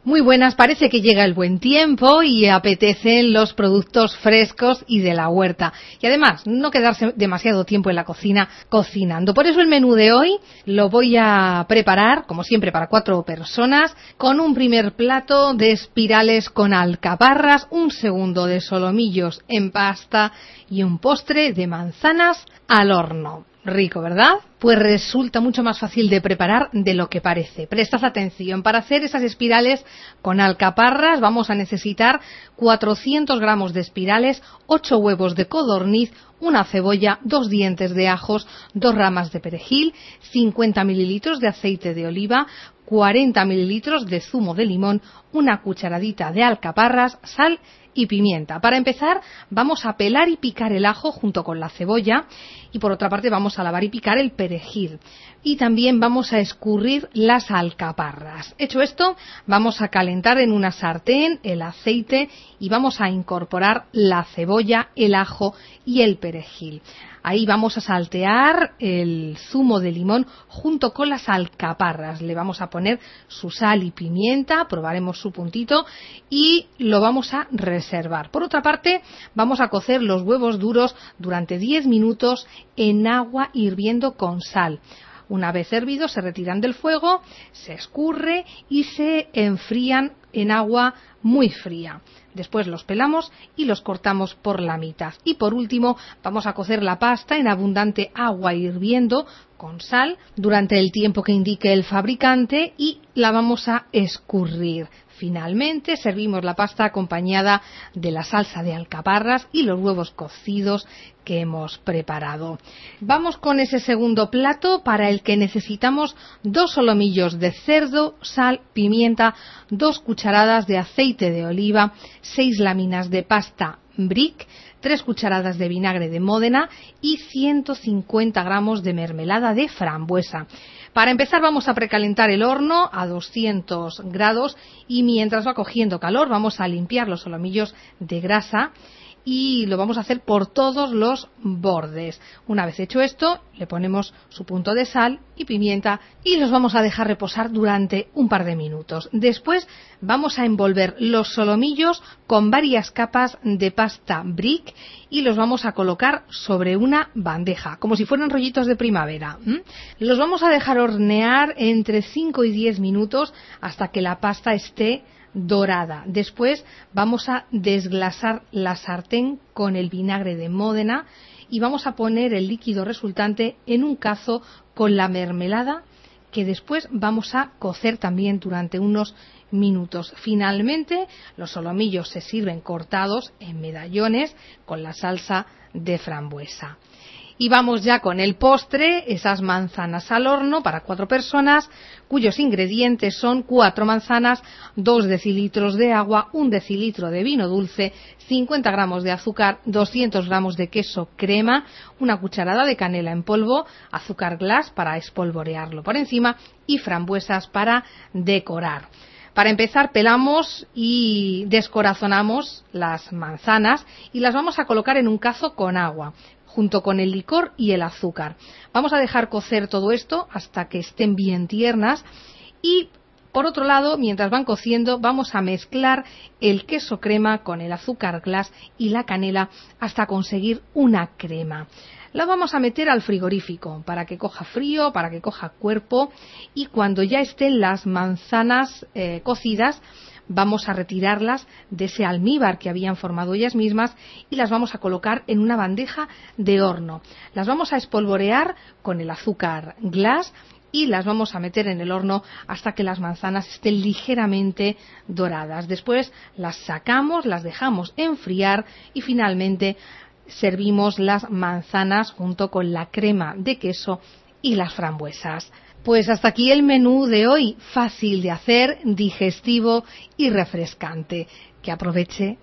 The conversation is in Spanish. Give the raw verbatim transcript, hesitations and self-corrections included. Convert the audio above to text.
Muy buenas, parece que llega el buen tiempo y apetecen los productos frescos y de la huerta. Y además, no quedarse demasiado tiempo en la cocina cocinando. Por eso el menú de hoy lo voy a preparar, como siempre, para cuatro personas, con un primer plato de espirales con alcaparras, un segundo de solomillos en pasta y un postre de manzanas al horno. Rico, ¿verdad? Pues resulta mucho más fácil de preparar de lo que parece. Prestad atención. Para hacer esas espirales con alcaparras vamos a necesitar cuatrocientos gramos de espirales, ocho huevos de codorniz, una cebolla, dos dientes de ajos, dos ramas de perejil, cincuenta mililitros de aceite de oliva, cuarenta mililitros de zumo de limón, una cucharadita de alcaparras, sal y pimienta. Para empezar vamos a pelar y picar el ajo junto con la cebolla y por otra parte vamos a lavar y picar el perejil y también vamos a escurrir las alcaparras. Hecho esto, vamos a calentar en una sartén el aceite y vamos a incorporar la cebolla, el ajo y el perejil. Ahí vamos a saltear el zumo de limón junto con las alcaparras. Le vamos a poner su sal y pimienta, probaremos su puntito y lo vamos a reservar. Por otra parte, vamos a cocer los huevos duros durante diez minutos en agua hirviendo con sal. Una vez hervidos se retiran del fuego, se escurre y se enfrían en agua muy fría. Después los pelamos y los cortamos por la mitad. Y por último vamos a cocer la pasta en abundante agua hirviendo con sal durante el tiempo que indique el fabricante y la vamos a escurrir. Finalmente servimos la pasta acompañada de la salsa de alcaparras y los huevos cocidos que hemos preparado. Vamos con ese segundo plato para el que necesitamos dos solomillos de cerdo, sal, pimienta, dos cucharadas de aceite de oliva, seis láminas de pasta brick, tres cucharadas de vinagre de Módena y ciento cincuenta gramos de mermelada de frambuesa. Para empezar vamos a precalentar el horno a doscientos grados y mientras va cogiendo calor vamos a limpiar los solomillos de grasa y lo vamos a hacer por todos los bordes. Una vez hecho esto, le ponemos su punto de sal y pimienta y los vamos a dejar reposar durante un par de minutos. Después vamos a envolver los solomillos con varias capas de pasta brick y los vamos a colocar sobre una bandeja, como si fueran rollitos de primavera. ¿Mm? Los vamos a dejar hornear entre cinco y diez minutos hasta que la pasta esté dorada. Después vamos a desglasar la sartén con el vinagre de Módena y vamos a poner el líquido resultante en un cazo con la mermelada que después vamos a cocer también durante unos minutos. Finalmente, los solomillos se sirven cortados en medallones con la salsa de frambuesa. Y vamos ya con el postre, esas manzanas al horno para cuatro personas, cuyos ingredientes son cuatro manzanas, dos decilitros de agua, un decilitro de vino dulce, cincuenta gramos de azúcar, doscientos gramos de queso crema, una cucharada de canela en polvo, azúcar glass para espolvorearlo por encima y frambuesas para decorar. Para empezar pelamos y descorazonamos las manzanas y las vamos a colocar en un cazo con agua, junto con el licor y el azúcar. Vamos a dejar cocer todo esto hasta que estén bien tiernas y, por otro lado, mientras van cociendo, vamos a mezclar el queso crema con el azúcar glass y la canela hasta conseguir una crema. La vamos a meter al frigorífico para que coja frío, para que coja cuerpo y cuando ya estén las manzanas eh, cocidas, vamos a retirarlas de ese almíbar que habían formado ellas mismas y las vamos a colocar en una bandeja de horno. Las vamos a espolvorear con el azúcar glass y las vamos a meter en el horno hasta que las manzanas estén ligeramente doradas. Después las sacamos, las dejamos enfriar y finalmente servimos las manzanas junto con la crema de queso y las frambuesas. Pues hasta aquí el menú de hoy, fácil de hacer, digestivo y refrescante. Que aproveche